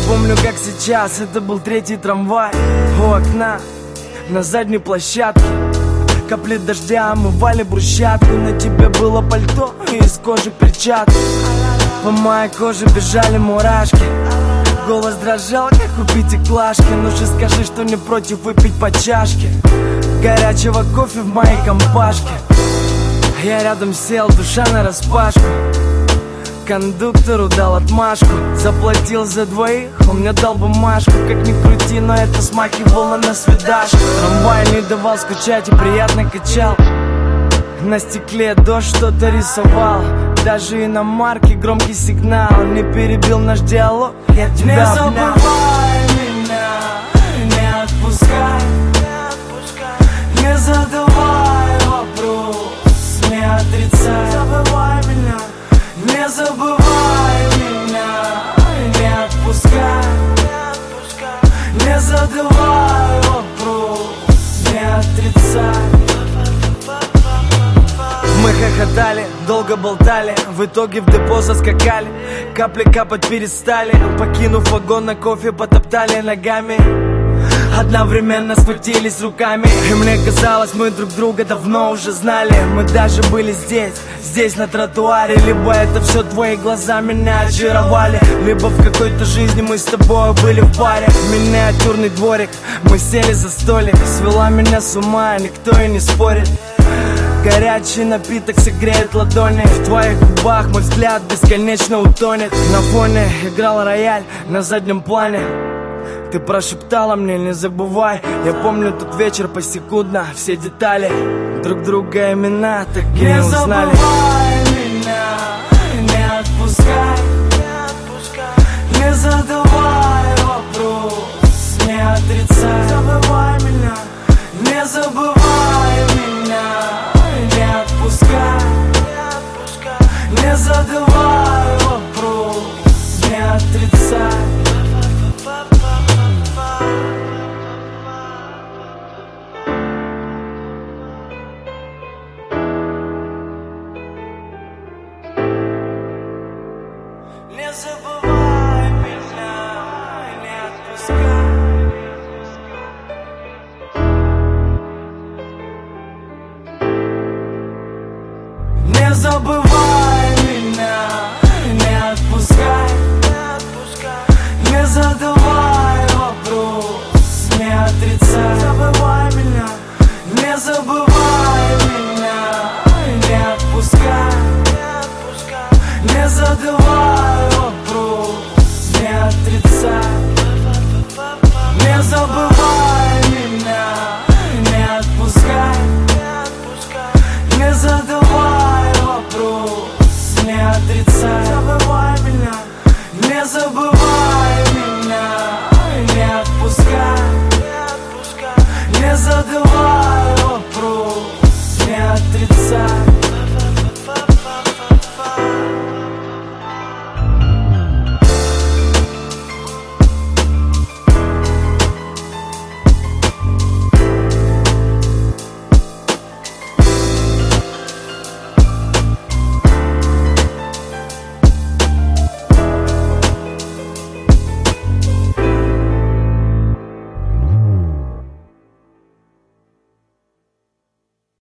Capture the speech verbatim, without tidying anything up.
помню, как сейчас, это был третий трамвай. У окна, на задней площадке, капли дождя омывали брусчатку. На тебе было пальто и из кожи перчатки. По моей коже бежали мурашки. Голос дрожал, как у пятиклашки. Ну же скажи, что не против выпить по чашке горячего кофе в моей компашке. Я рядом сел, душа нараспашку. Кондуктору дал отмашку, заплатил за двоих, он мне дал бумажку. Как ни крути, но это смахивало на свидашку. Трамвай не давал скучать и приятно качал. На стекле дождь что-то рисовал. Даже иномарки громкий сигнал не перебил наш диалог. Я тебя не обнял. забывай меня, не отпускай, не задавай вопрос, не отрицай. Забывай меня, не забывай меня, не отпускай, не задавай вопрос, не отрицай. Мы хохотали, долго болтали, в итоге в депо заскакали. Капли капать перестали, покинув вагон на кофе, потоптали ногами. Одновременно схватились руками, и мне казалось, мы друг друга давно уже знали. Мы даже были здесь, здесь на тротуаре. Либо это все твои глаза меня очаровали, либо в какой-то жизни мы с тобой были в паре. Миниатюрный дворик, мы сели за столик. Свела меня с ума, никто и не спорит. Горячий напиток согреет ладони. В твоих губах мой взгляд бесконечно утонет. На фоне играл рояль на заднем плане. Ты прошептала мне, не забывай. Я помню тот вечер посекундно, все детали. Друг друга имена так и не узнали. Не забывай меня, не отпускай, не задавай вопрос, не отрицай. Забывай меня, не забывай меня, не отпускай, не задавай вопрос, не отрицай. Не забывай меня, не отпускай. Не забывай меня, не отпускай, не задавай вопрос, не отрицай. Забывай меня, не забывай меня, не отпускай, не задавай вопрос, не отрицай.